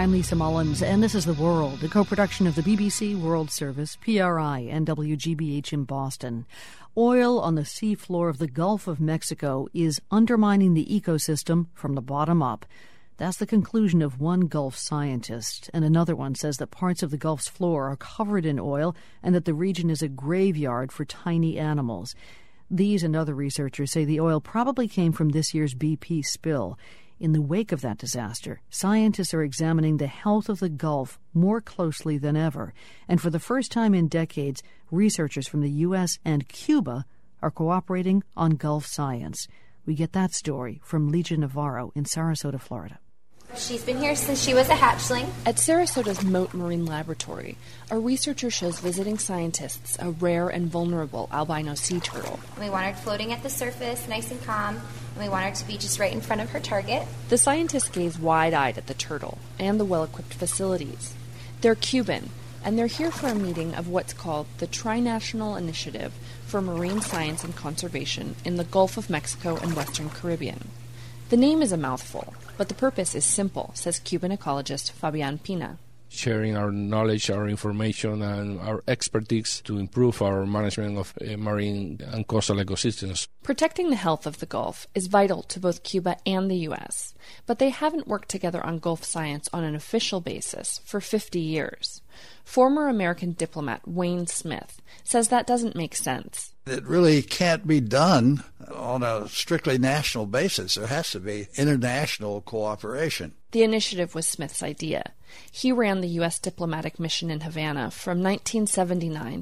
I'm Lisa Mullins, and this is The World, a co-production of the BBC World Service, PRI, and WGBH in Boston. Oil on the seafloor of the Gulf of Mexico is undermining the ecosystem from the bottom up. That's the conclusion of one Gulf scientist, and another one says that parts of the Gulf's floor are covered in oil and that the region is a graveyard for tiny animals. These and other researchers say the oil probably came from this year's BP spill. In the wake of that disaster, scientists are examining the health of the Gulf more closely than ever. And for the first time in decades, researchers from the U.S. and Cuba are cooperating on Gulf science. We get that story from Ligia Navarro in Sarasota, Florida. She's been here since she was a hatchling. At Sarasota's Mote Marine Laboratory, a researcher shows visiting scientists a rare and vulnerable albino sea turtle. We want her floating at the surface, nice and calm, and we want her to be just right in front of her target. The scientists gaze wide-eyed at the turtle and the well-equipped facilities. They're Cuban, and they're here for a meeting of what's called the Trinational Initiative for Marine Science and Conservation in the Gulf of Mexico and Western Caribbean. The name is a mouthful, but the purpose is simple, says Cuban ecologist Fabian Pina. Sharing our knowledge, our information, and our expertise to improve our management of marine and coastal ecosystems. Protecting the health of the Gulf is vital to both Cuba and the U.S., but they haven't worked together on Gulf science on an official basis for 50 years. Former American diplomat Wayne Smith says that doesn't make sense. It really can't be done on a strictly national basis. There has to be international cooperation. The initiative was Smith's idea. He ran the U.S. diplomatic mission in Havana from 1979 to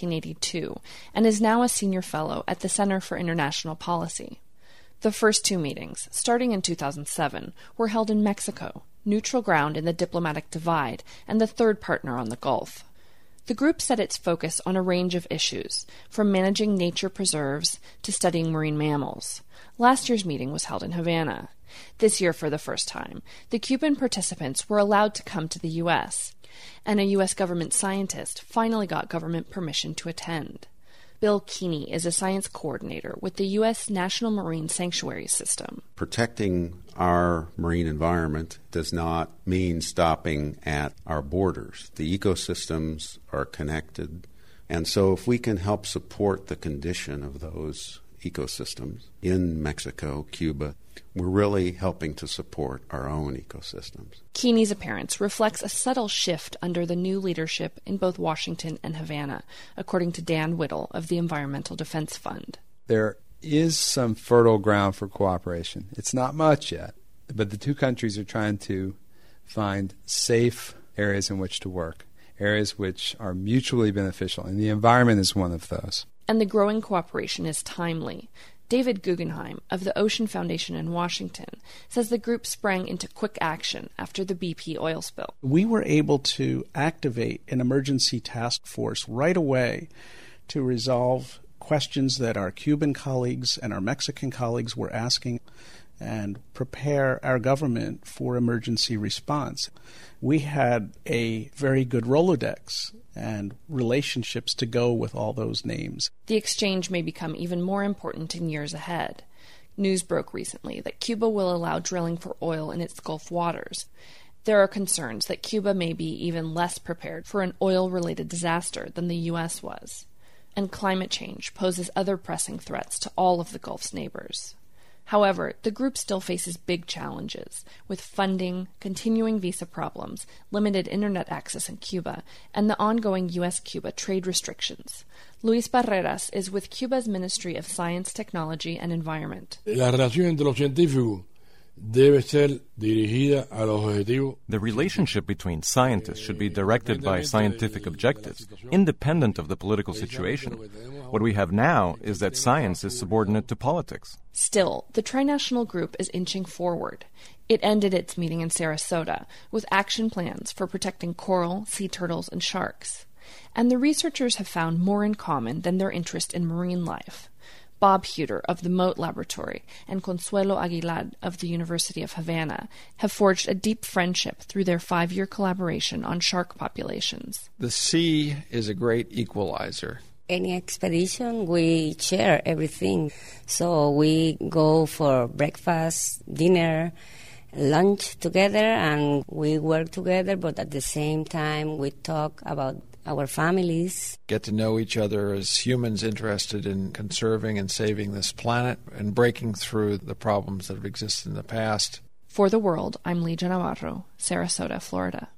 1982 and is now a senior fellow at the Center for International Policy. The first two meetings, starting in 2007, were held in Mexico, neutral ground in the diplomatic divide and the third partner on the Gulf. The group set its focus on a range of issues, from managing nature preserves to studying marine mammals. Last year's meeting was held in Havana. This year, for the first time, the Cuban participants were allowed to come to the U.S., and a U.S. government scientist finally got government permission to attend. Bill Keeney is a science coordinator with the U.S. National Marine Sanctuary System. Protecting our marine environment does not mean stopping at our borders. The ecosystems are connected, and so if we can help support the condition of those ecosystems in Mexico, Cuba, we're really helping to support our own ecosystems. Keeney's appearance reflects a subtle shift under the new leadership in both Washington and Havana, according to Dan Whittle of the Environmental Defense Fund. There is some fertile ground for cooperation. It's not much yet, but the two countries are trying to find safe areas in which to work, areas which are mutually beneficial, and the environment is one of those. And the growing cooperation is timely. David Guggenheim of the Ocean Foundation in Washington says the group sprang into quick action after the BP oil spill. We were able to activate an emergency task force right away to resolve questions that our Cuban colleagues and our Mexican colleagues were asking and prepare our government for emergency response. We had a very good Rolodex and relationships to go with all those names. The exchange may become even more important in years ahead. News broke recently that Cuba will allow drilling for oil in its Gulf waters. There are concerns that Cuba may be even less prepared for an oil-related disaster than the U.S. was. And climate change poses other pressing threats to all of the Gulf's neighbors. However, the group still faces big challenges, with funding, continuing visa problems, limited internet access in Cuba, and the ongoing U.S.-Cuba trade restrictions. Luis Barreras is with Cuba's Ministry of Science, Technology and Environment. La relación entre los científicos debe ser dirigida a los objetivos. The relationship between scientists should be directed by scientific objectives, independent of the political situation. What we have now is that science is subordinate to politics. Still, the trinational group is inching forward. It ended its meeting in Sarasota with action plans for protecting coral, sea turtles, and sharks. And the researchers have found more in common than their interest in marine life. Bob Huter of the Mote Laboratory and Consuelo Aguilar of the University of Havana have forged a deep friendship through their 5-year collaboration on shark populations. The sea is a great equalizer. Any expedition, we share everything. So we go for breakfast, dinner, lunch together and we work together, but at the same time we talk about our families. Get to know each other as humans interested in conserving and saving this planet and breaking through the problems that have existed in the past. For the World, I'm Ligia Navarro, Sarasota, Florida.